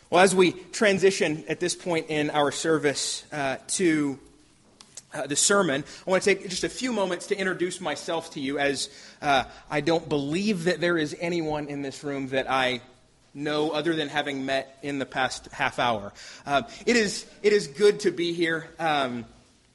Well, as we transition at this point in our service to the sermon, I want to take just a few moments to introduce myself to you, as I don't believe that there is anyone in this room that I know other than having met in the past half hour. It is good to be here. I'm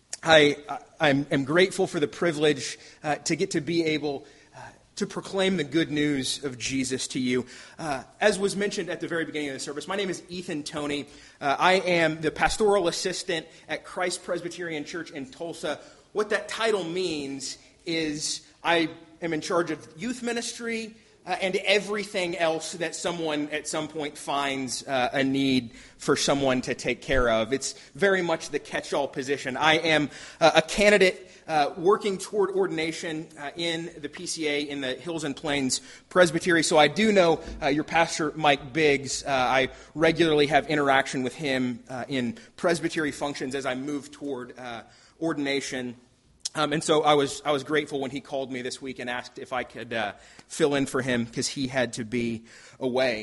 grateful for the privilege to get to be able to proclaim the good news of Jesus to you. As was mentioned at the very beginning of the service, my name is Ethan Toney. I am the pastoral assistant at Christ Presbyterian Church in Tulsa. What that title means is I am in charge of youth ministry and everything else that someone at some point finds a need for someone to take care of. It's very much the catch-all position. I am a candidate working toward ordination in the PCA in the Hills and Plains Presbytery. So I do know your pastor, Mike Biggs. I regularly have interaction with him in presbytery functions as I move toward ordination. And so I was grateful when he called me this week and asked if I could fill in for him because he had to be away.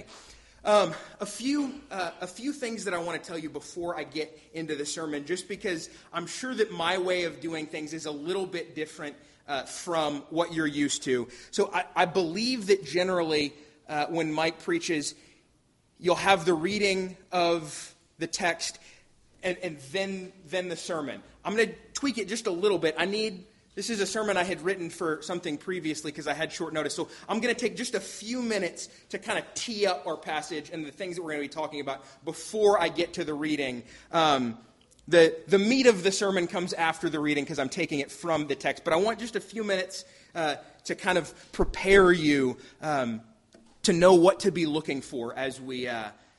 A few things that I want to tell you before I get into the sermon, just because I'm sure that my way of doing things is a little bit different from what you're used to. So I believe that generally when Mike preaches, you'll have the reading of the text and then the sermon. I'm going to tweak it just a little bit. This is a sermon I had written for something previously because I had short notice. So I'm going to take just a few minutes to kind of tee up our passage and the things that we're going to be talking about before I get to the reading. The meat of the sermon comes after the reading because I'm taking it from the text. But I want just a few minutes to kind of prepare you to know what to be looking for as we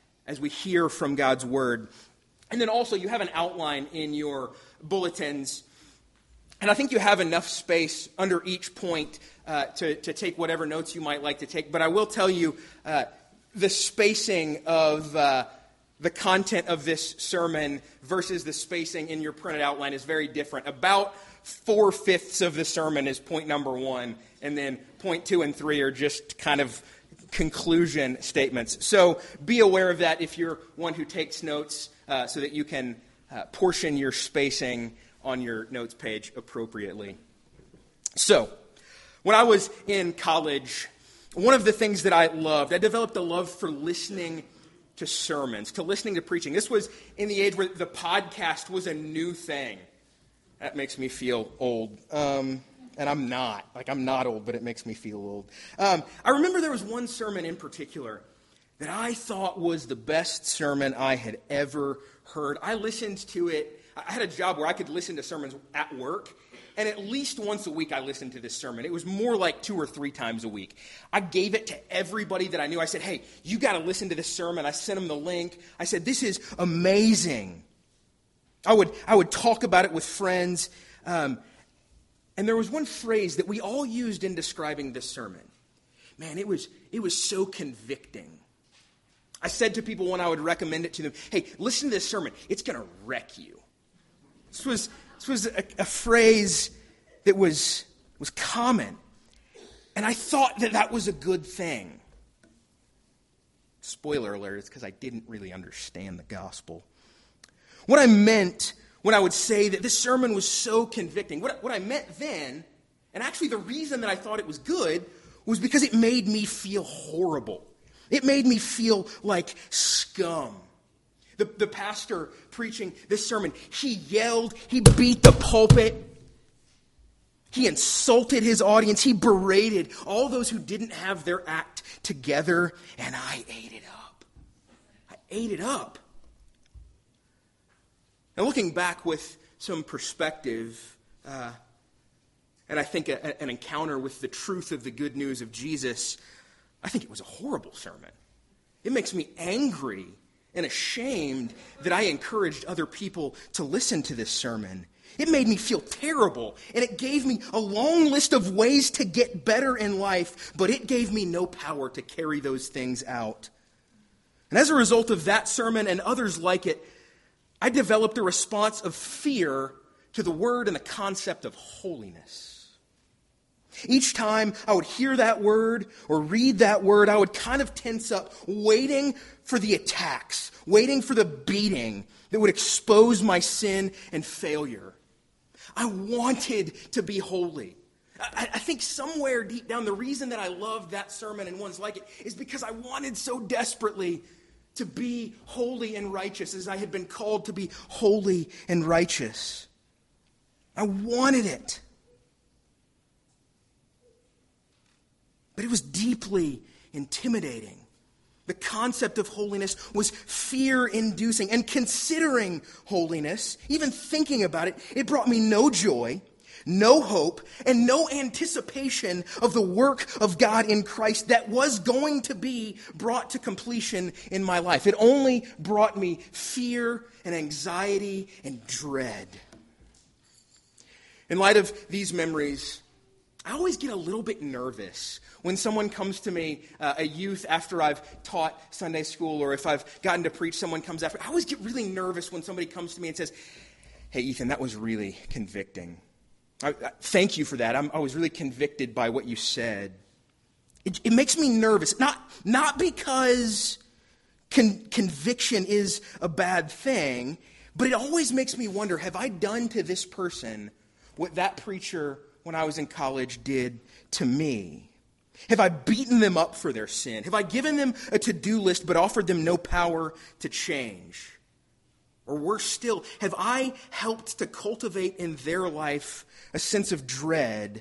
hear from God's Word. And then also you have an outline in your bulletins. And I think you have enough space under each point to take whatever notes you might like to take. But I will tell you the spacing of the content of this sermon versus the spacing in your printed outline is very different. About 4/5 of the sermon is point number 1. And then point 2 and 3 are just kind of conclusion statements. So be aware of that if you're one who takes notes so that you can portion your spacing on your notes page appropriately. So, when I was in college, one of the things that I developed a love for listening to sermons, to listening to preaching. This was in the age where the podcast was a new thing. That makes me feel old. And I'm not. I'm not old, but it makes me feel old. I remember there was one sermon in particular that I thought was the best sermon I had ever heard. I listened to it. I had a job where I could listen to sermons at work, and at least once a week I listened to this sermon. It was more like 2 or 3 times a week. I gave it to everybody that I knew. I said, hey, you got to listen to this sermon. I sent them the link. I said, this is amazing. I would talk about it with friends. And there was one phrase that we all used in describing this sermon. Man, it was so convicting. I said to people when I would recommend it to them, hey, listen to this sermon. It's going to wreck you. This was a phrase that was common. And I thought that was a good thing. Spoiler alert, it's because I didn't really understand the gospel. What I meant when I would say that this sermon was so convicting, what I meant then, and actually the reason that I thought it was good, was because it made me feel horrible. It made me feel like scum. The pastor preaching this sermon, he yelled, he beat the pulpit, he insulted his audience, he berated all those who didn't have their act together, and I ate it up. I ate it up. Now looking back with some perspective, and I think an encounter with the truth of the good news of Jesus, I think it was a horrible sermon. It makes me angry and ashamed that I encouraged other people to listen to this sermon. It made me feel terrible, and it gave me a long list of ways to get better in life, but it gave me no power to carry those things out. And as a result of that sermon and others like it, I developed a response of fear to the word and the concept of holiness. Each time I would hear that word or read that word, I would kind of tense up, waiting for the attacks, waiting for the beating that would expose my sin and failure. I wanted to be holy. I think somewhere deep down, the reason that I loved that sermon and ones like it is because I wanted so desperately to be holy and righteous as I had been called to be holy and righteous. I wanted it. But it was deeply intimidating. The concept of holiness was fear-inducing. And considering holiness, even thinking about it, it brought me no joy, no hope, and no anticipation of the work of God in Christ that was going to be brought to completion in my life. It only brought me fear and anxiety and dread. In light of these memories, I always get a little bit nervous when someone comes to me, a youth, after I've taught Sunday school, or if I've gotten to preach, someone comes after. I always get really nervous when somebody comes to me and says, "Hey, Ethan, that was really convicting. Thank you for that. I was really convicted by what you said." It makes me nervous, not because conviction is a bad thing, but it always makes me wonder, have I done to this person what that preacher when I was in college did to me? Have I beaten them up for their sin? Have I given them a to-do list but offered them no power to change? Or worse still, have I helped to cultivate in their life a sense of dread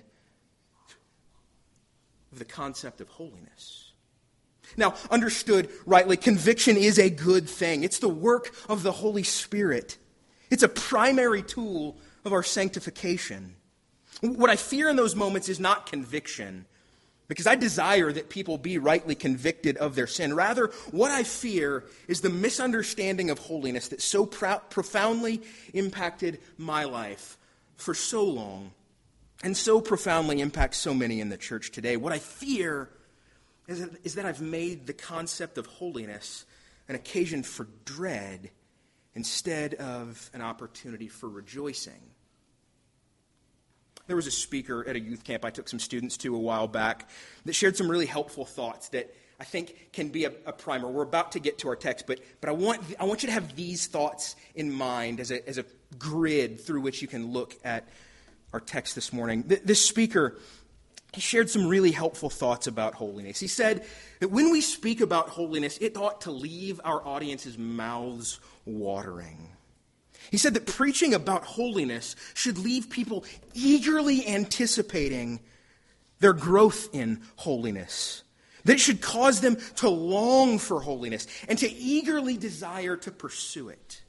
of the concept of holiness? Now, understood rightly, conviction is a good thing. It's the work of the Holy Spirit. It's a primary tool of our sanctification. What I fear in those moments is not conviction, because I desire that people be rightly convicted of their sin. Rather, what I fear is the misunderstanding of holiness that so profoundly impacted my life for so long and so profoundly impacts so many in the church today. What I fear is that I've made the concept of holiness an occasion for dread instead of an opportunity for rejoicing. There was a speaker at a youth camp I took some students to a while back that shared some really helpful thoughts that I think can be a primer. We're about to get to our text, but I want you to have these thoughts in mind as a grid through which you can look at our text this morning. This speaker, he shared some really helpful thoughts about holiness. He said that when we speak about holiness, it ought to leave our audience's mouths watering. He said that preaching about holiness should leave people eagerly anticipating their growth in holiness. That it should cause them to long for holiness and to eagerly desire to pursue it.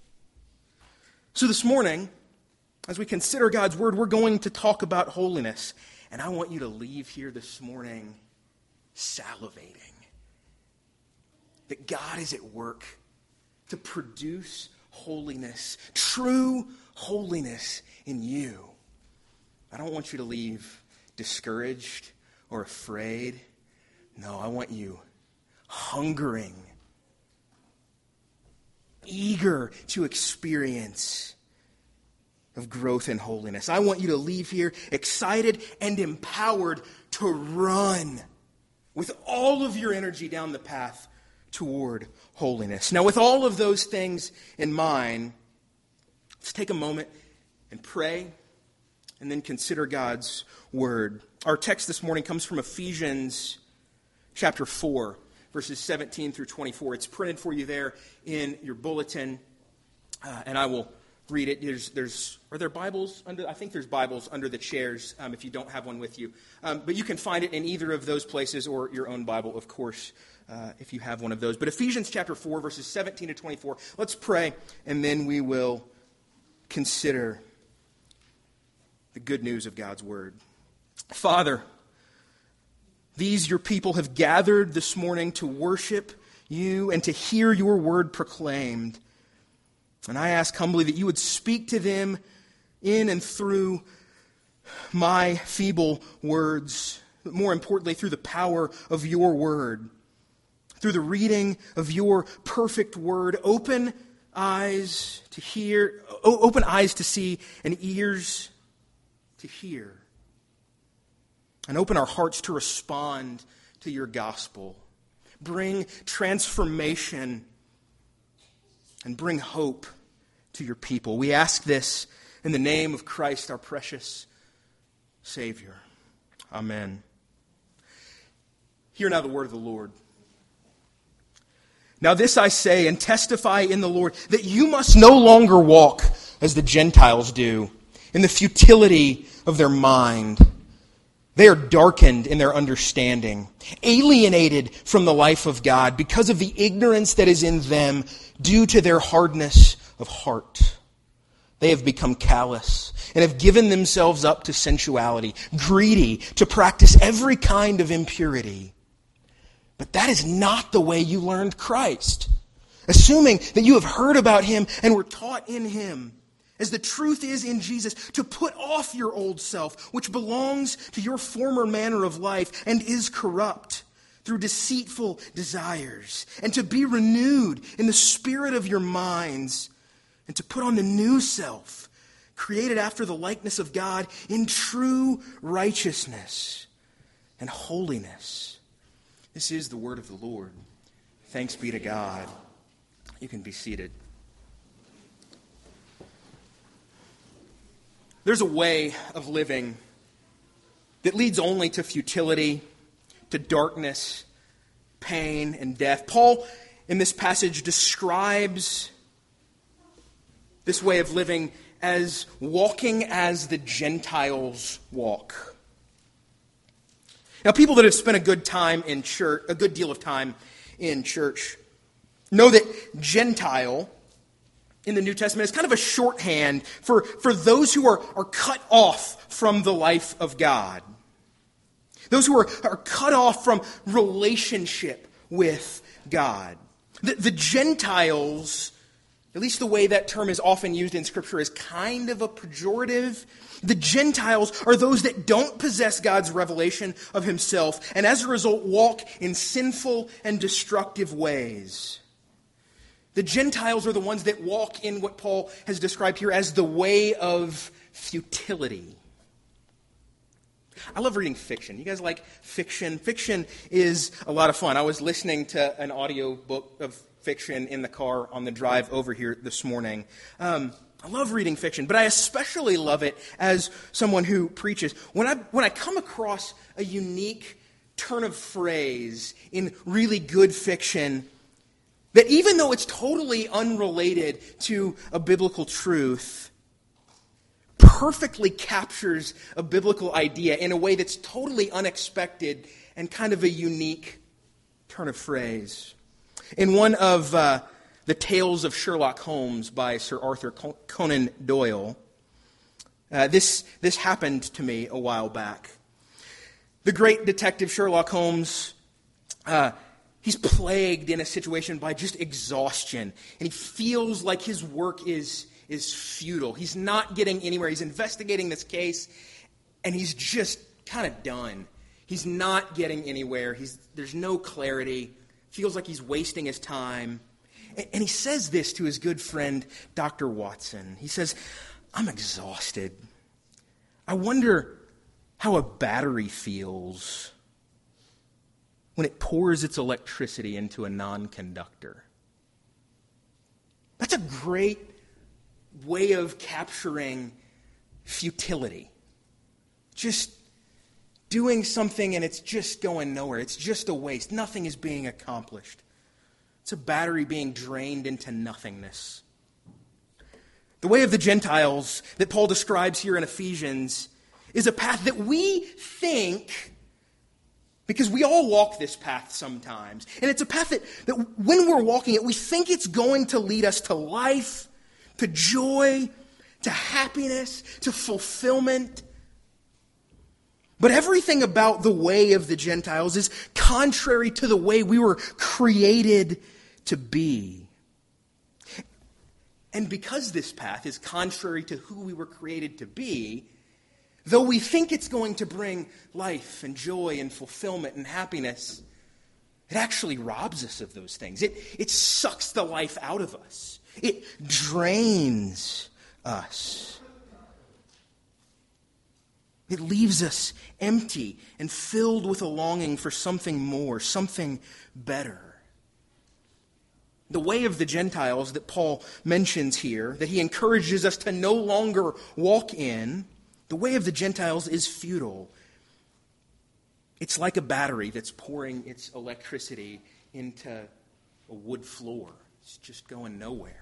So this morning, as we consider God's word, we're going to talk about holiness. And I want you to leave here this morning salivating that God is at work to produce holiness, true holiness in you. I don't want you to leave discouraged or afraid. No, I want you hungering, eager to experience of growth in holiness. I want you to leave here excited and empowered to run with all of your energy down the path toward holiness. Now, with all of those things in mind, let's take a moment and pray and then consider God's word. Our text this morning comes from Ephesians chapter 4, verses 17 through 24. It's printed for you there in your bulletin, and I will read it. Are there Bibles under? I think there's Bibles under the chairs if you don't have one with you. But you can find it in either of those places or your own Bible, of course, if you have one of those. But Ephesians chapter 4, verses 17 to 24. Let's pray, and then we will consider the good news of God's word. Father, these your people have gathered this morning to worship you and to hear your word proclaimed. And I ask humbly that you would speak to them in and through my feeble words, but more importantly, through the power of your word, through the reading of your perfect word. Open eyes to hear, open eyes to see, and ears to hear. and open our hearts to respond to your gospel. Bring transformation and bring hope to your people. We ask this in the name of Christ, our precious Savior. Amen. Hear now the word of the Lord. Now this I say and testify in the Lord, that you must no longer walk as the Gentiles do, in the futility of their mind. They are darkened in their understanding, alienated from the life of God because of the ignorance that is in them due to their hardness of heart. They have become callous and have given themselves up to sensuality, greedy to practice every kind of impurity. But that is not the way you learned Christ. Assuming that you have heard about him and were taught in him, as the truth is in Jesus, to put off your old self, which belongs to your former manner of life and is corrupt through deceitful desires, and to be renewed in the spirit of your minds, and to put on the new self, created after the likeness of God in true righteousness and holiness. This is the word of the Lord. Thanks be to God. You can be seated. There's a way of living that leads only to futility, to darkness, pain, and death. Paul, in this passage, describes this way of living as walking as the Gentiles walk. Now, people that have spent a good deal of time in church, know that Gentile in the New Testament is kind of a shorthand for those who are cut off from the life of God. Those who are cut off from relationship with God. The Gentiles, at least the way that term is often used in Scripture, is kind of a pejorative. The Gentiles are those that don't possess God's revelation of himself, and as a result walk in sinful and destructive ways. The Gentiles are the ones that walk in what Paul has described here as the way of futility. I love reading fiction. You guys like fiction? Fiction is a lot of fun. I was listening to an audio book of fiction in the car on the drive over here this morning. I love reading fiction, but I especially love it as someone who preaches. When I come across a unique turn of phrase in really good fiction, that even though it's totally unrelated to a biblical truth, perfectly captures a biblical idea in a way that's totally unexpected and kind of a unique turn of phrase. In one of the Tales of Sherlock Holmes by Sir Arthur Conan Doyle, this happened to me a while back. The great detective Sherlock Holmes, he's plagued in a situation by just exhaustion, and he feels like his work is futile. He's not getting anywhere. He's investigating this case, and he's just kind of done. He's not getting anywhere. There's no clarity. Feels like he's wasting his time. And he says this to his good friend, Dr. Watson. He says, "I'm exhausted. I wonder how a battery feels when it pours its electricity into a non-conductor." That's a great way of capturing futility. Just doing something and it's just going nowhere. It's just a waste. Nothing is being accomplished. It's a battery being drained into nothingness. The way of the Gentiles that Paul describes here in Ephesians is a path that we think, because we all walk this path sometimes, and it's a path that when we're walking it, we think it's going to lead us to life, to joy, to happiness, to fulfillment. But everything about the way of the Gentiles is contrary to the way we were created to be. And because this path is contrary to who we were created to be, though we think it's going to bring life and joy and fulfillment and happiness, it actually robs us of those things. It sucks the life out of us. It drains us. It leaves us empty and filled with a longing for something more, something better. The way of the Gentiles that Paul mentions here, that he encourages us to no longer walk in, the way of the Gentiles is futile. It's like a battery that's pouring its electricity into a wood floor. It's just going nowhere.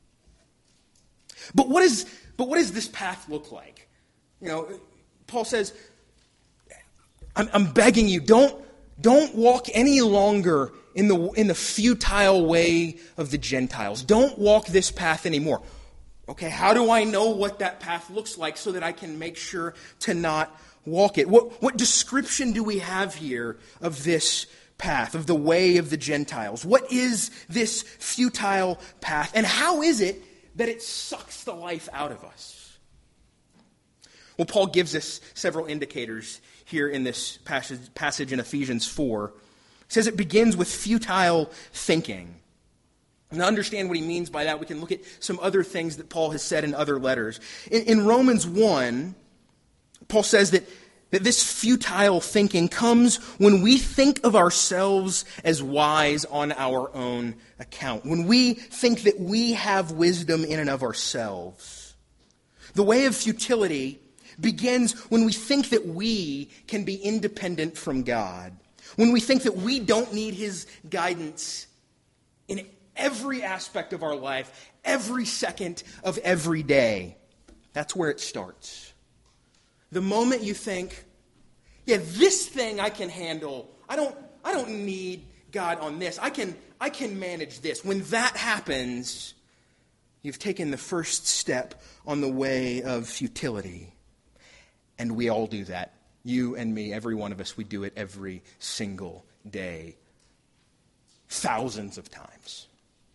But what does this path look like? Paul says, I'm begging you, don't walk any longer in the futile way of the Gentiles. Don't walk this path anymore. Okay, how do I know what that path looks like so that I can make sure to not walk it? What description do we have here of this path, of the way of the Gentiles? What is this futile path, and how is it that it sucks the life out of us? Well, Paul gives us several indicators here in this passage in Ephesians 4. He says it begins with futile thinking. And to understand what he means by that, we can look at some other things that Paul has said in other letters. In Romans 1, Paul says that this futile thinking comes when we think of ourselves as wise on our own account, when we think that we have wisdom in and of ourselves. The way of futility begins when we think that we can be independent from God, when we think that we don't need his guidance in every aspect of our life, every second of every day. That's where it starts. The moment you think, yeah, this thing I can handle. I don't need God on this. I can manage this. When that happens, you've taken the first step on the way of futility. And we all do that. You and me, every one of us, we do it every single day. Thousands of times.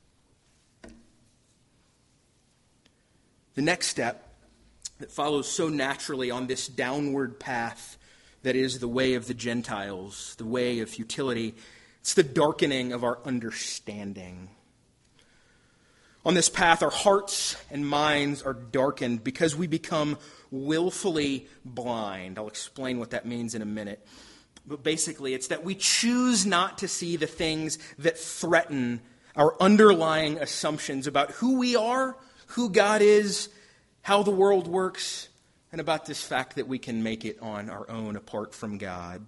The next step that follows so naturally on this downward path that is the way of the Gentiles, the way of futility, it's the darkening of our understanding. On this path, our hearts and minds are darkened because we become willfully blind. I'll explain what that means in a minute. But basically, it's that we choose not to see the things that threaten our underlying assumptions about who we are, who God is, how the world works, and about this fact that we can make it on our own apart from God.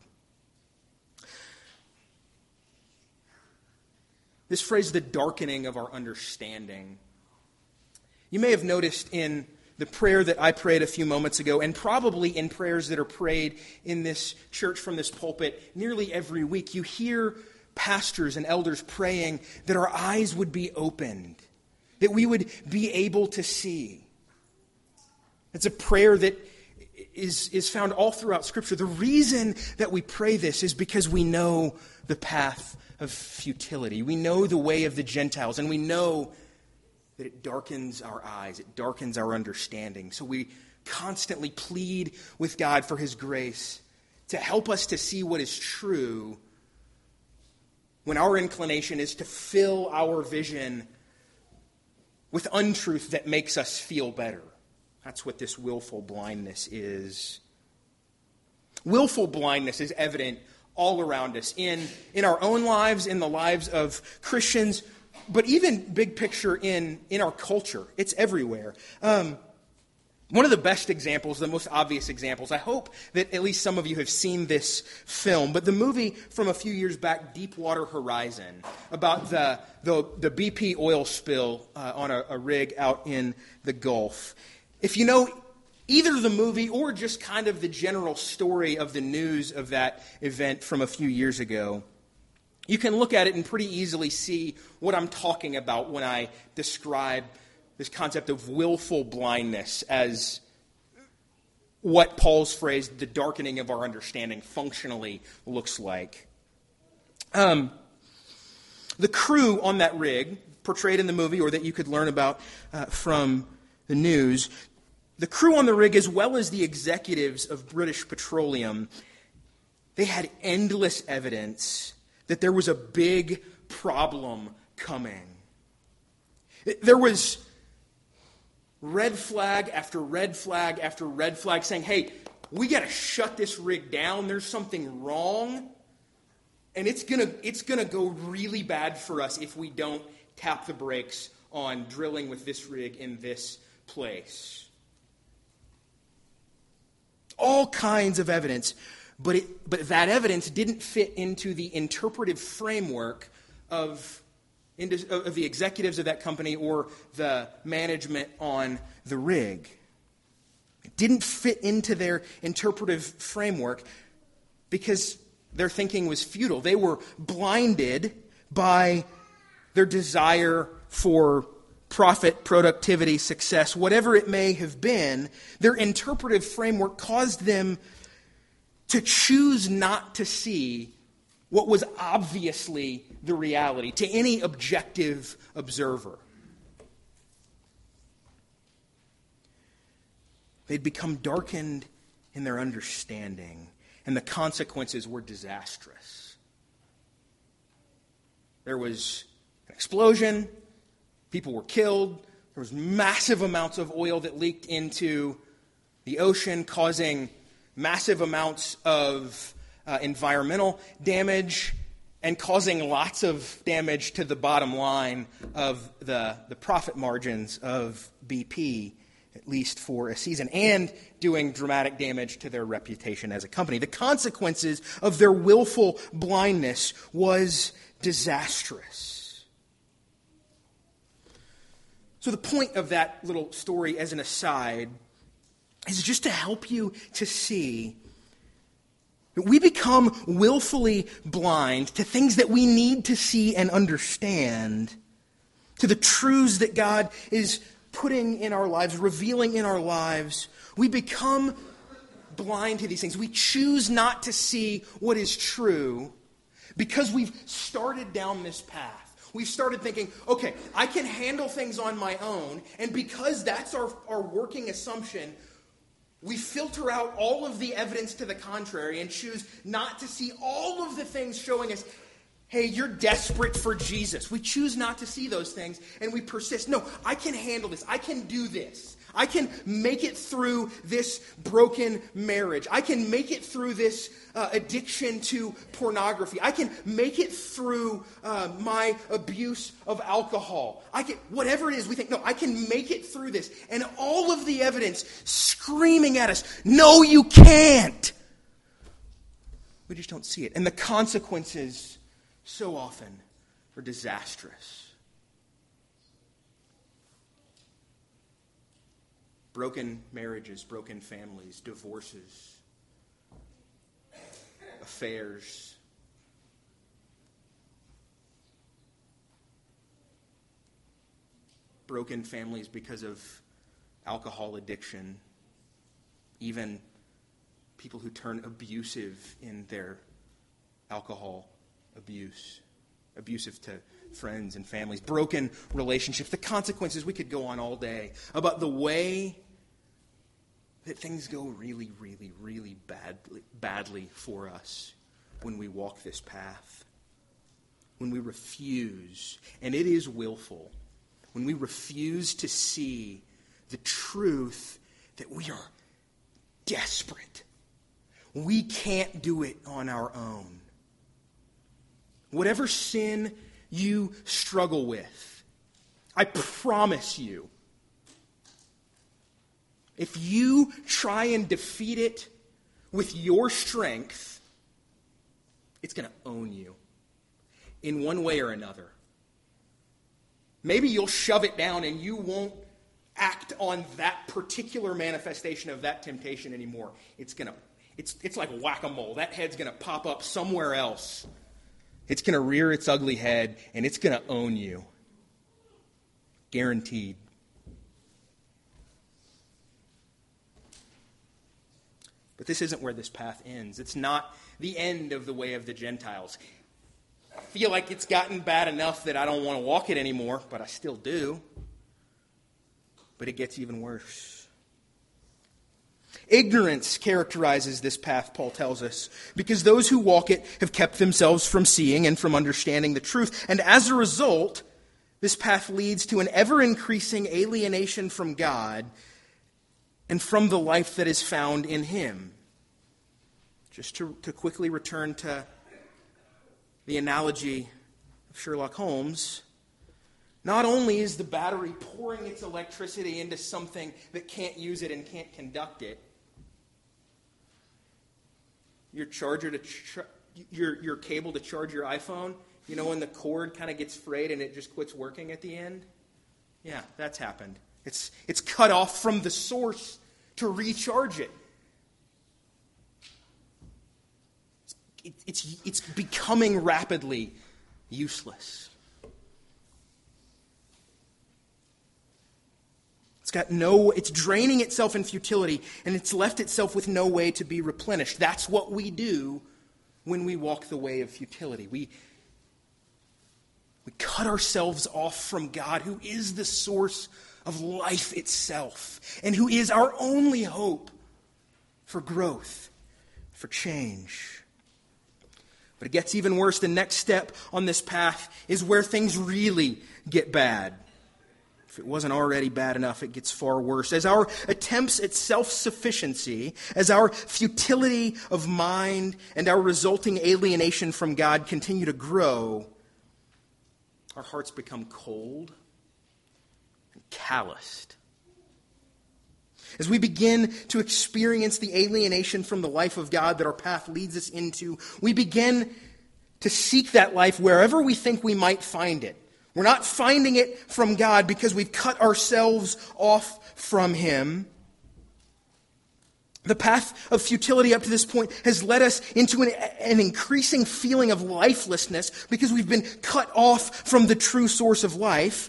This phrase, the darkening of our understanding. You may have noticed in the prayer that I prayed a few moments ago, and probably in prayers that are prayed in this church from this pulpit nearly every week, you hear pastors and elders praying that our eyes would be opened, that we would be able to see. It's a prayer that is found all throughout Scripture. The reason that we pray this is because we know the path of futility. We know the way of the Gentiles, and we know that it darkens our eyes, it darkens our understanding. So we constantly plead with God for his grace to help us to see what is true when our inclination is to fill our vision with untruth that makes us feel better. That's what this willful blindness is. Willful blindness is evident all around us, in our own lives, in the lives of Christians, but even big picture in our culture. It's everywhere. One of the best examples, the most obvious examples, I hope that at least some of you have seen this film, but the movie from a few years back, Deepwater Horizon, about the BP oil spill on a rig out in the Gulf. If you know either the movie or just kind of the general story of the news of that event from a few years ago, you can look at it and pretty easily see what I'm talking about when I describe this concept of willful blindness as what Paul's phrase, the darkening of our understanding, functionally looks like. The crew on that rig, portrayed in the movie or that you could learn about from the news, the crew on the rig, as well as the executives of British Petroleum, they had endless evidence that there was a big problem coming. There was red flag after red flag after red flag saying, hey, we got to shut this rig down. There's something wrong. And it's gonna go really bad for us if we don't tap the brakes on drilling with this rig in this place. All kinds of evidence, but that evidence didn't fit into the interpretive framework of the executives of that company or the management on the rig. It didn't fit into their interpretive framework because their thinking was futile. They were blinded by their desire for profit, productivity, success, whatever it may have been. Their interpretive framework caused them to choose not to see what was obviously the reality to any objective observer. They'd become darkened in their understanding, and the consequences were disastrous. There was an explosion, people were killed, there was massive amounts of oil that leaked into the ocean, causing massive amounts of environmental damage and causing lots of damage to the bottom line of the profit margins of BP, at least for a season, and doing dramatic damage to their reputation as a company. The consequences of their willful blindness was disastrous. So the point of that little story as an aside is just to help you to see that we become willfully blind to things that we need to see and understand, to the truths that God is putting in our lives, revealing in our lives. We become blind to these things. We choose not to see what is true because we've started down this path. We've started thinking, okay, I can handle things on my own, and because that's our working assumption, we filter out all of the evidence to the contrary and choose not to see all of the things showing us, hey, you're desperate for Jesus. We choose not to see those things, and we persist. No, I can handle this. I can do this. I can make it through this broken marriage. I can make it through this addiction to pornography. I can make it through my abuse of alcohol. Whatever it is, we think, no, I can make it through this. And all of the evidence screaming at us, no, you can't. We just don't see it. And the consequences so often are disastrous. Broken marriages, broken families, divorces, affairs. Broken families because of alcohol addiction. Even people who turn abusive in their alcohol abuse. Abusive to friends and families. Broken relationships. The consequences, we could go on all day about the way that things go really, really, really badly for us when we walk this path. When we refuse, and it is willful, when we refuse to see the truth that we are desperate. We can't do it on our own. Whatever sin you struggle with, I promise you, if you try and defeat it with your strength, it's going to own you in one way or another. Maybe you'll shove it down and you won't act on that particular manifestation of that temptation anymore. It's like whack-a-mole. That head's going to pop up somewhere else. It's going to rear its ugly head, and it's going to own you. Guaranteed. But this isn't where this path ends. It's not the end of the way of the Gentiles. I feel like it's gotten bad enough that I don't want to walk it anymore, but I still do. But it gets even worse. Ignorance characterizes this path, Paul tells us, because those who walk it have kept themselves from seeing and from understanding the truth. And as a result, this path leads to an ever-increasing alienation from God and from the life that is found in Him. Just to quickly return to the analogy of Sherlock Holmes, not only is the battery pouring its electricity into something that can't use it and can't conduct it, your charger your cable to charge your iPhone, you know when the cord kind of gets frayed and it just quits working at the end? Yeah, that's happened. It's cut off from the source to recharge it. It's becoming rapidly useless. It's draining itself in futility, and it's left itself with no way to be replenished. That's what we do when we walk the way of futility. We cut ourselves off from God, who is the source of life itself, and who is our only hope for growth, for change. But it gets even worse. The next step on this path is where things really get bad. If it wasn't already bad enough, it gets far worse. As our attempts at self-sufficiency, as our futility of mind and our resulting alienation from God continue to grow, our hearts become cold and calloused. As we begin to experience the alienation from the life of God that our path leads us into, we begin to seek that life wherever we think we might find it. We're not finding it from God because we've cut ourselves off from Him. The path of futility up to this point has led us into an increasing feeling of lifelessness because we've been cut off from the true source of life.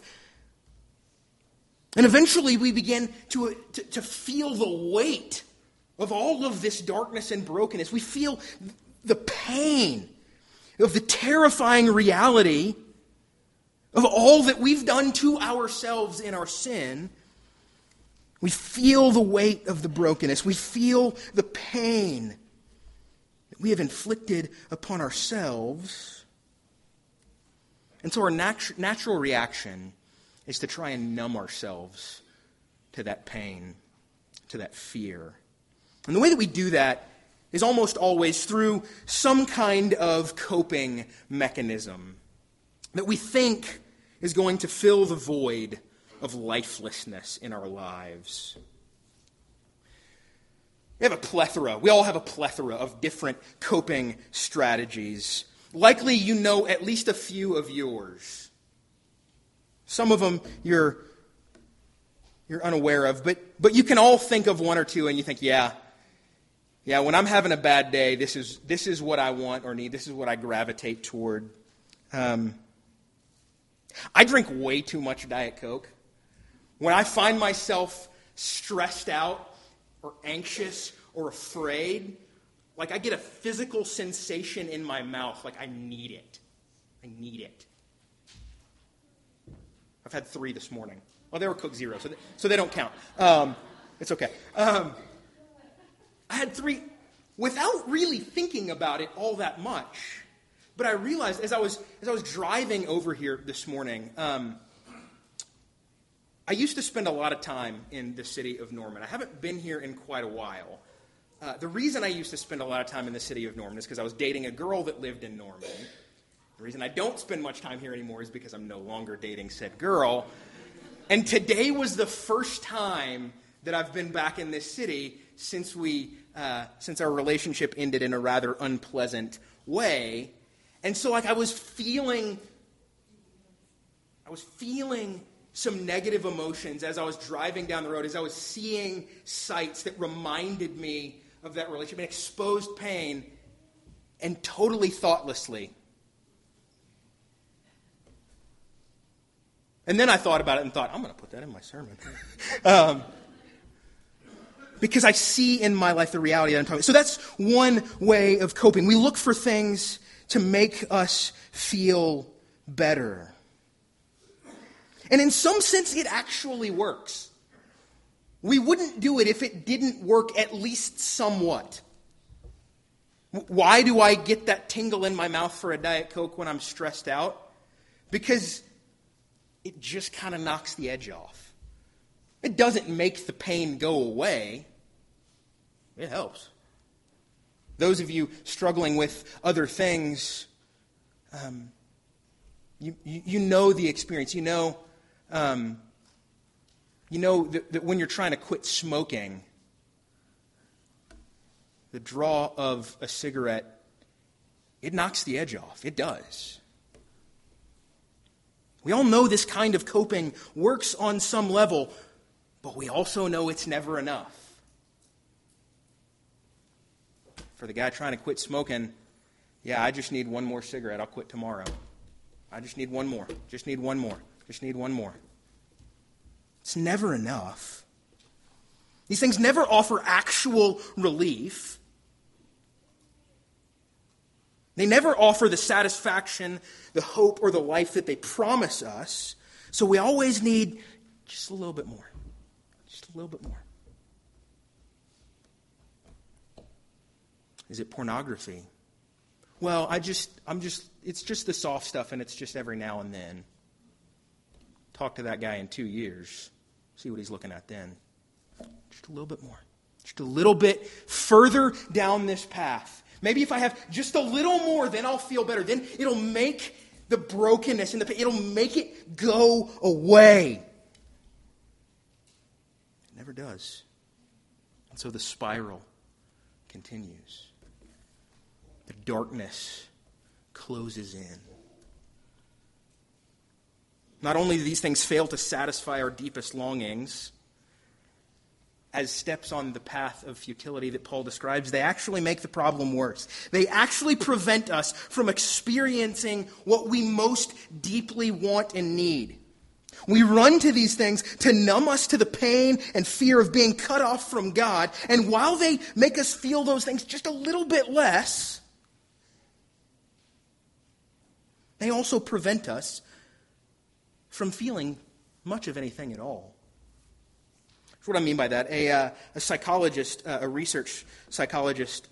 And eventually we begin to feel the weight of all of this darkness and brokenness. We feel the pain of the terrifying reality of all that we've done to ourselves in our sin. We feel the weight of the brokenness. We feel the pain that we have inflicted upon ourselves. And so our natural reaction is to try and numb ourselves to that pain, to that fear. And the way that we do that is almost always through some kind of coping mechanism that we think is going to fill the void of lifelessness in our lives. We all have a plethora of different coping strategies. Likely you know at least a few of yours. Some of them you're unaware of, but you can all think of one or two and you think, yeah, when I'm having a bad day, this is what I want or need. This is what I gravitate toward. I drink way too much Diet Coke. When I find myself stressed out or anxious or afraid, like I get a physical sensation in my mouth, like I need it. I need it. I've had 3 this morning. Well, they were Coke Zero, so they don't count. It's okay. I had 3 without really thinking about it all that much. But I realized as I was driving over here this morning, I used to spend a lot of time in the city of Norman. I haven't been here in quite a while. The reason I used to spend a lot of time in the city of Norman is because I was dating a girl that lived in Norman. The reason I don't spend much time here anymore is because I'm no longer dating said girl. And today was the first time that I've been back in this city since our relationship ended in a rather unpleasant way. And so I was feeling some negative emotions as I was driving down the road, as I was seeing sights that reminded me of that relationship and exposed pain, and totally thoughtlessly. And then I thought about it and thought, I'm going to put that in my sermon. Because I see in my life the reality that I'm talking about. So that's one way of coping. We look for things to make us feel better. And in some sense, it actually works. We wouldn't do it if it didn't work at least somewhat. Why do I get that tingle in my mouth for a Diet Coke when I'm stressed out? Because it just kind of knocks the edge off. It doesn't make the pain go away. It helps. Those of you struggling with other things, you know the experience. You know that when you're trying to quit smoking, the draw of a cigarette, it knocks the edge off. It does. We all know this kind of coping works on some level, but we also know it's never enough. For the guy trying to quit smoking, yeah, I just need one more cigarette. I'll quit tomorrow. I just need one more. Just need one more. Just need one more. It's never enough. These things never offer actual relief. They never offer the satisfaction, the hope, or the life that they promise us. So we always need just a little bit more. Just a little bit more. Is it pornography? Well, it's just the soft stuff, and it's just every now and then. Talk to that guy in 2 years. See what he's looking at then. Just a little bit more. Just a little bit further down this path. Maybe if I have just a little more, then I'll feel better. Then it'll make the brokenness and the pain, it'll make it go away. It never does. And so the spiral continues. The darkness closes in. Not only do these things fail to satisfy our deepest longings, as steps on the path of futility that Paul describes, they actually make the problem worse. They actually prevent us from experiencing what we most deeply want and need. We run to these things to numb us to the pain and fear of being cut off from God, and while they make us feel those things just a little bit less, they also prevent us from feeling much of anything at all. That's what I mean by that. A psychologist, a research psychologist,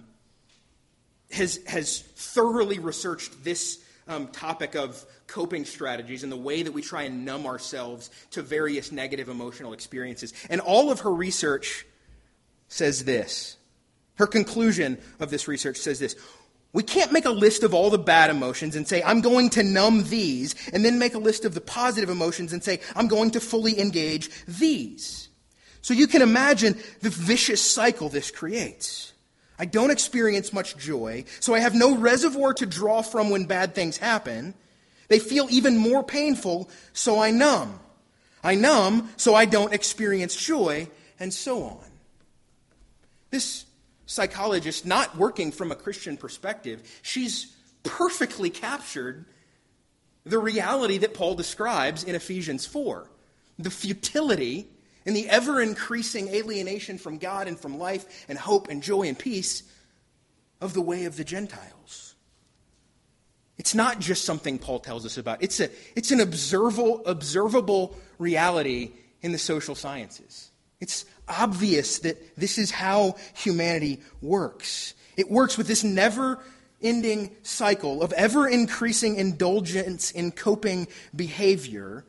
has thoroughly researched this topic of coping strategies and the way that we try and numb ourselves to various negative emotional experiences. And all of her research says this. Her conclusion of this research says this. We can't make a list of all the bad emotions and say, I'm going to numb these, and then make a list of the positive emotions and say, I'm going to fully engage these. So you can imagine the vicious cycle this creates. I don't experience much joy, so I have no reservoir to draw from when bad things happen. They feel even more painful, so I numb. I numb, so I don't experience joy, and so on. This psychologist, not working from a Christian perspective, she's perfectly captured the reality that Paul describes in Ephesians 4. The futility and the ever-increasing alienation from God and from life and hope and joy and peace of the way of the Gentiles. It's not just something Paul tells us about. It's an observable reality in the social sciences. It's obvious that this is how humanity works. It works with this never-ending cycle of ever-increasing indulgence in coping behavior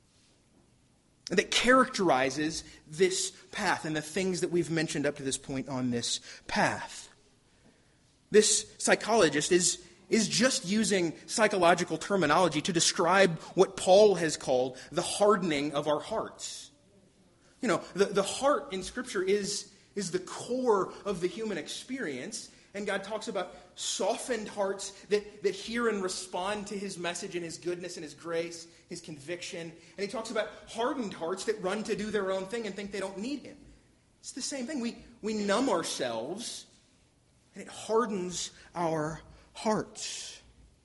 that characterizes this path and the things that we've mentioned up to this point on this path. This psychologist is just using psychological terminology to describe what Paul has called the hardening of our hearts. You know, the heart in Scripture is the core of the human experience. And God talks about softened hearts that hear and respond to His message and His goodness and His grace, His conviction. And He talks about hardened hearts that run to do their own thing and think they don't need Him. It's the same thing. We numb ourselves, and it hardens our hearts.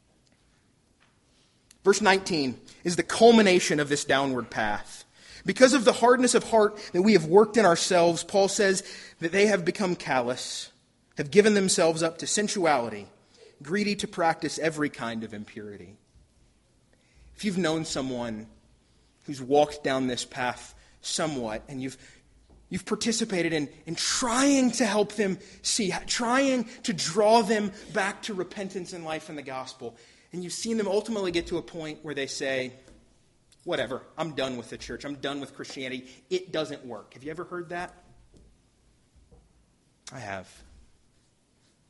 Verse 19 is the culmination of this downward path. Because of the hardness of heart that we have worked in ourselves, Paul says that they have become callous, have given themselves up to sensuality, greedy to practice every kind of impurity. If you've known someone who's walked down this path somewhat, and you've participated in trying to help them see, trying to draw them back to repentance and life in the gospel, and you've seen them ultimately get to a point where they say, whatever, I'm done with the church, I'm done with Christianity, it doesn't work. Have you ever heard that? I have.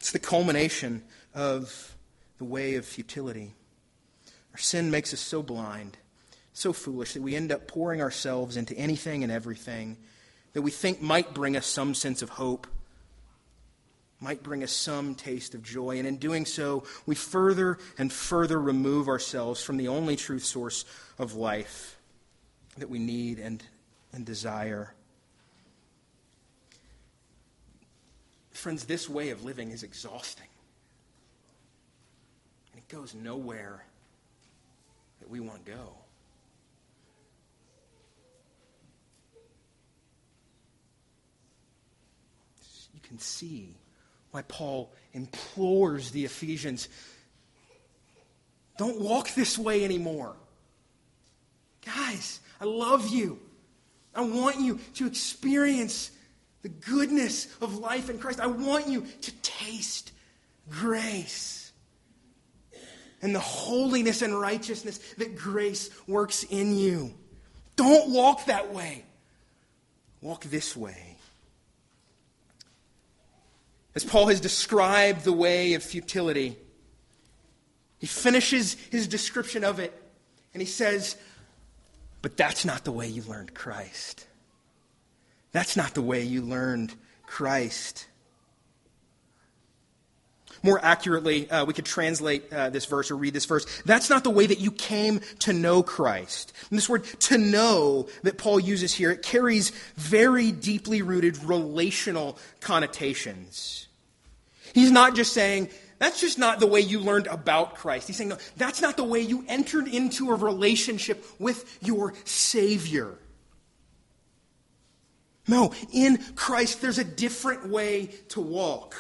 It's the culmination of the way of futility. Our sin makes us so blind, so foolish, that we end up pouring ourselves into anything and everything that we think might bring us some sense of hope, might bring us some taste of joy. And in doing so, we further and further remove ourselves from the only true source of life that we need and desire. Friends, this way of living is exhausting. And it goes nowhere that we want to go. You can see why Paul implores the Ephesians, don't walk this way anymore. Guys, I love you. I want you to experience the goodness of life in Christ. I want you to taste grace and the holiness and righteousness that grace works in you. Don't walk that way. Walk this way. As Paul has described the way of futility, he finishes his description of it and he says, but that's not the way you learned Christ. That's not the way you learned Christ. More accurately, we could translate this verse or read this verse. That's not the way that you came to know Christ. And this word to know that Paul uses here, it carries very deeply rooted relational connotations. He's not just saying, that's just not the way you learned about Christ. He's saying, no, that's not the way you entered into a relationship with your Savior. No, in Christ there's a different way to walk.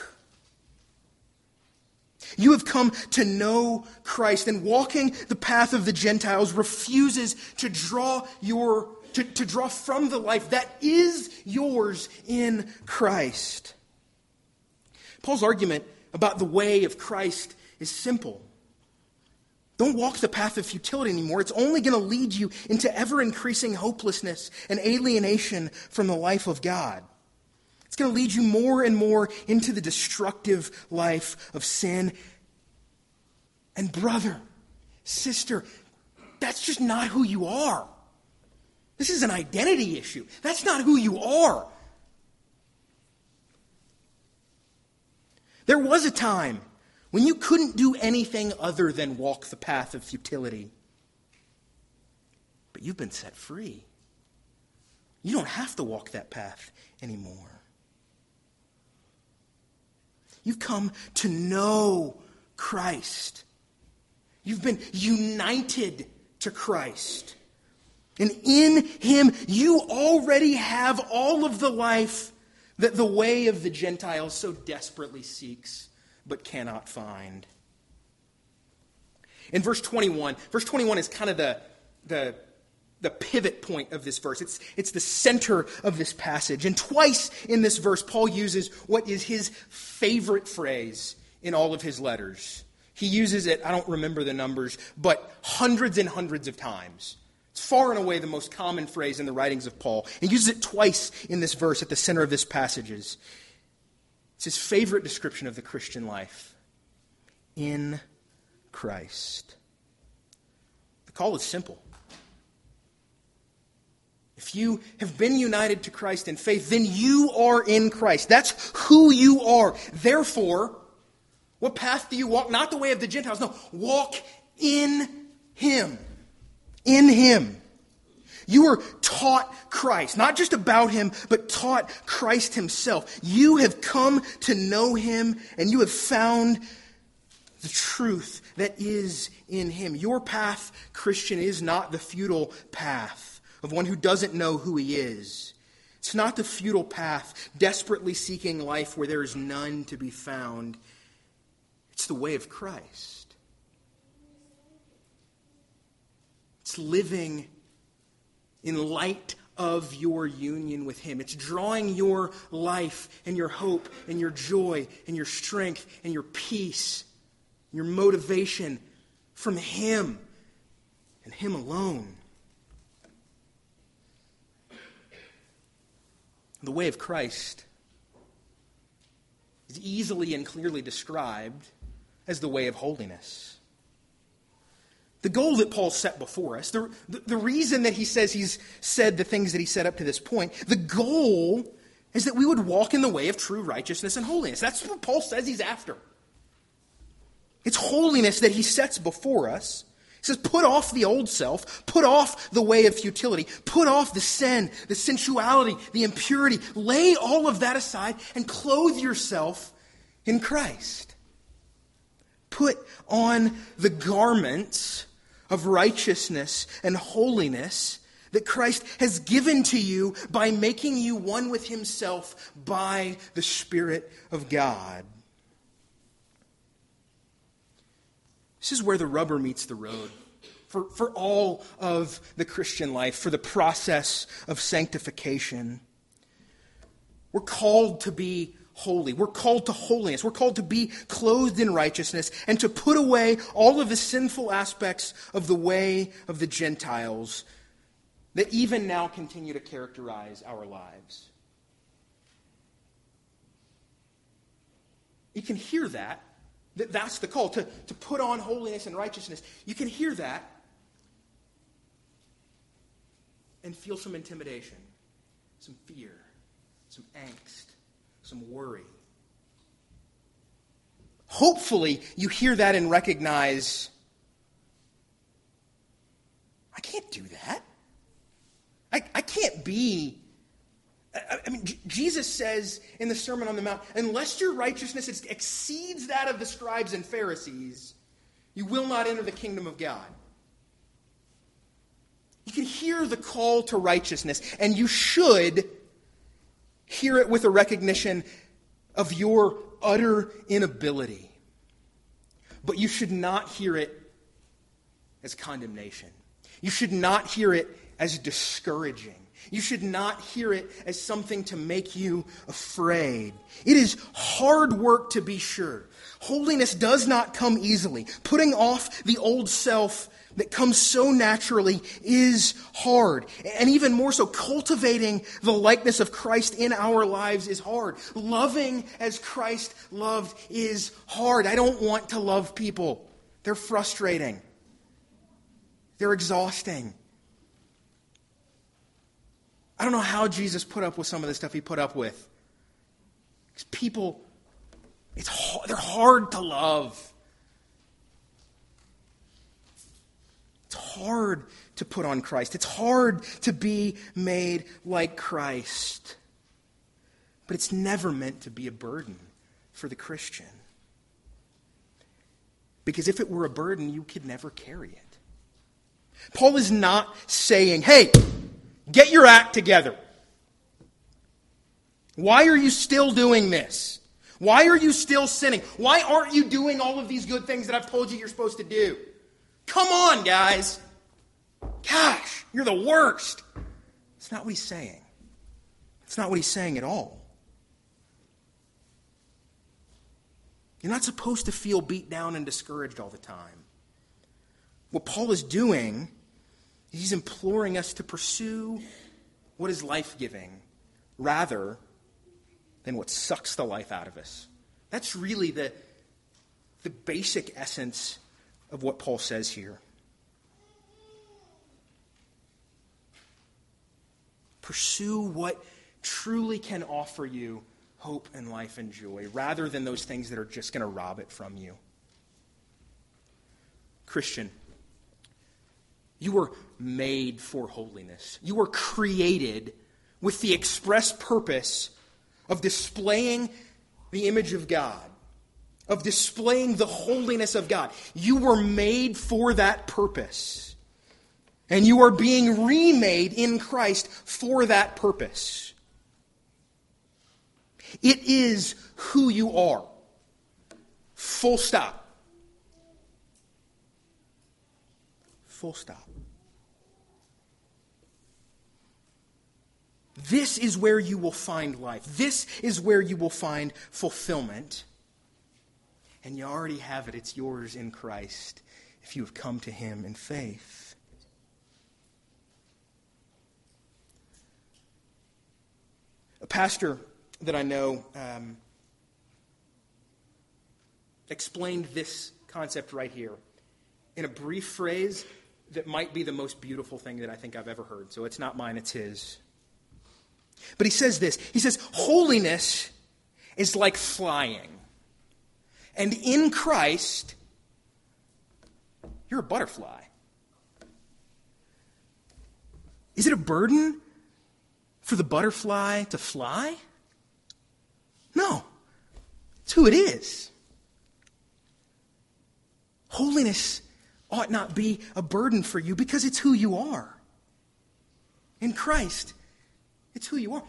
You have come to know Christ, and walking the path of the Gentiles refuses to draw from the life that is yours in Christ. Paul's argument about the way of Christ is simple. Don't walk the path of futility anymore. It's only going to lead you into ever-increasing hopelessness and alienation from the life of God. It's going to lead you more and more into the destructive life of sin. And brother, sister, that's just not who you are. This is an identity issue. That's not who you are. There was a time when you couldn't do anything other than walk the path of futility. But you've been set free. You don't have to walk that path anymore. You've come to know Christ. You've been united to Christ. And in Him, you already have all of the life that the way of the Gentiles so desperately seeks but cannot find. In verse 21 is kind of the pivot point of this verse. It's the center of this passage. And twice in this verse, Paul uses what is his favorite phrase in all of his letters. He uses it, I don't remember the numbers, but hundreds and hundreds of times. It's far and away the most common phrase in the writings of Paul. He uses it twice in this verse at the center of this passage. It's his favorite description of the Christian life. In Christ. The call is simple. If you have been united to Christ in faith, then you are in Christ. That's who you are. Therefore, what path do you walk? Not the way of the Gentiles. No, walk in Him. In Him. You are taught Christ. Not just about Him, but taught Christ Himself. You have come to know Him, and you have found the truth that is in Him. Your path, Christian, is not the futile path of one who doesn't know who he is. It's not the futile path, desperately seeking life where there is none to be found. It's the way of Christ. It's living in light of your union with Him. It's drawing your life and your hope and your joy and your strength and your peace, your motivation from Him and Him alone. The way of Christ is easily and clearly described as the way of holiness. The goal that Paul set before us, the reason that he says he's said the things that he said up to this point, the goal is that we would walk in the way of true righteousness and holiness. That's what Paul says he's after. It's holiness that he sets before us. He says, put off the old self, put off the way of futility, put off the sin, the sensuality, the impurity. Lay all of that aside and clothe yourself in Christ. Put on the garments of righteousness and holiness that Christ has given to you by making you one with himself by the Spirit of God. This is where the rubber meets the road for all of the Christian life, for the process of sanctification. We're called to be holy. We're called to holiness. We're called to be clothed in righteousness and to put away all of the sinful aspects of the way of the Gentiles that even now continue to characterize our lives. You can hear that. That's the call, to put on holiness and righteousness. You can hear that and feel some intimidation, some fear, some angst, some worry. Hopefully, you hear that and recognize, I can't do that. I can't be... I mean, Jesus says in the Sermon on the Mount, unless your righteousness exceeds that of the scribes and Pharisees, you will not enter the kingdom of God. You can hear the call to righteousness, and you should hear it with a recognition of your utter inability. But you should not hear it as condemnation. You should not hear it as discouraging. You should not hear it as something to make you afraid. It is hard work, to be sure. Holiness does not come easily. Putting off the old self that comes so naturally is hard. And even more so, cultivating the likeness of Christ in our lives is hard. Loving as Christ loved is hard. I don't want to love people. They're frustrating. They're exhausting. I don't know how Jesus put up with some of the stuff he put up with. Because people, they're hard to love. It's hard to put on Christ. It's hard to be made like Christ. But it's never meant to be a burden for the Christian. Because if it were a burden, you could never carry it. Paul is not saying, hey, get your act together. Why are you still doing this? Why are you still sinning? Why aren't you doing all of these good things that I've told you you're supposed to do? Come on, guys. Gosh, you're the worst. It's not what he's saying. It's not what he's saying at all. You're not supposed to feel beat down and discouraged all the time. What Paul is doing, he's imploring us to pursue what is life-giving rather than what sucks the life out of us. That's really the basic essence of what Paul says here. Pursue what truly can offer you hope and life and joy rather than those things that are just going to rob it from you. Christian, you were made for holiness. You were created with the express purpose of displaying the image of God, of displaying the holiness of God. You were made for that purpose. And you are being remade in Christ for that purpose. It is who you are. Full stop. Full stop. This is where you will find life. This is where you will find fulfillment. And you already have it. It's yours in Christ if you have come to him in faith. A pastor that I know explained this concept right here in a brief phrase that might be the most beautiful thing that I think I've ever heard. So it's not mine, it's his. But he says this. He says, holiness is like flying. And in Christ, you're a butterfly. Is it a burden for the butterfly to fly? No. It's who it is. Holiness ought not be a burden for you because it's who you are. In Christ, it's who you are.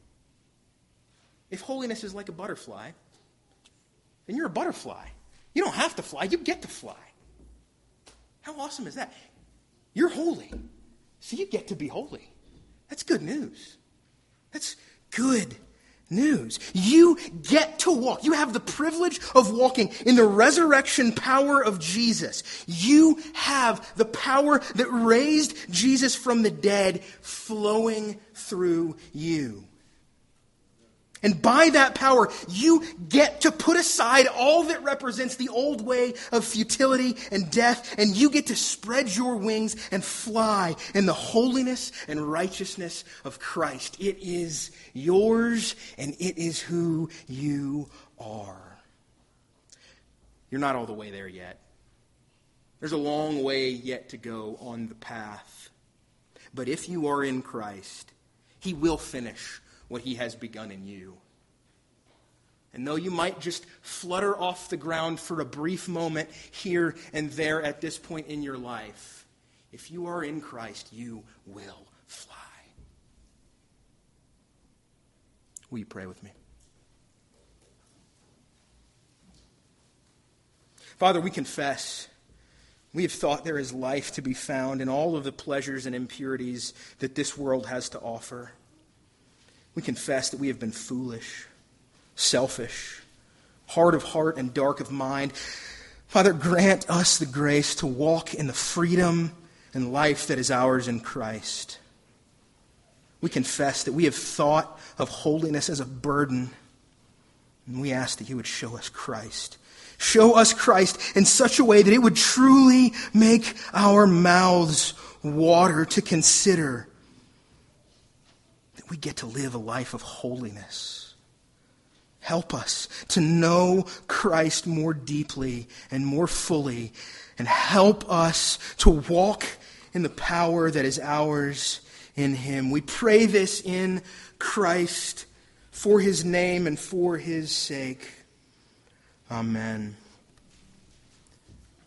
If holiness is like a butterfly, then you're a butterfly. You don't have to fly, you get to fly. How awesome is that? You're holy, so you get to be holy. That's good news. That's good news. You get to walk. You have the privilege of walking in the resurrection power of Jesus. You have the power that raised Jesus from the dead flowing through you. And by that power, you get to put aside all that represents the old way of futility and death, and you get to spread your wings and fly in the holiness and righteousness of Christ. It is yours, and it is who you are. You're not all the way there yet. There's a long way yet to go on the path. But if you are in Christ, He will finish what He has begun in you. And though you might just flutter off the ground for a brief moment here and there at this point in your life, if you are in Christ, you will fly. Will you pray with me? Father, we confess we have thought there is life to be found in all of the pleasures and impurities that this world has to offer. We confess that we have been foolish, selfish, hard of heart and dark of mind. Father, grant us the grace to walk in the freedom and life that is ours in Christ. We confess that we have thought of holiness as a burden, and we ask that you would show us Christ. Show us Christ in such a way that it would truly make our mouths water to consider that we get to live a life of holiness. Help us to know Christ more deeply and more fully, and help us to walk in the power that is ours in Him. We pray this in Christ, for His name and for His sake. Amen.